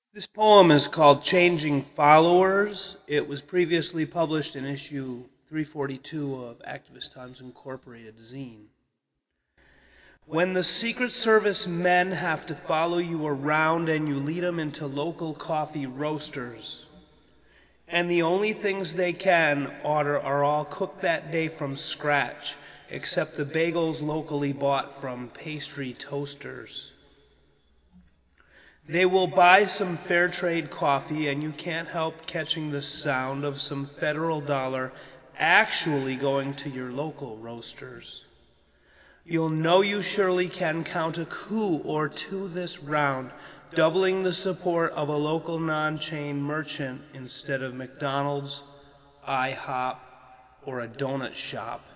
This poem is called Changing Followers. It was previously published in issue 342 of Activist Times Incorporated zine. When the Secret Service men have to follow you around and you lead them into local coffee roasters, and the only things they can order are all cooked that day from scratch, except the bagels locally bought from pastry toasters. They will buy some fair trade coffee, and you can't help catching the sound of some federal dollar actually going to your local roasters. You'll know you surely can count a coup or two this round, doubling the support of a local non-chain merchant instead of McDonald's, IHOP, or a donut shop.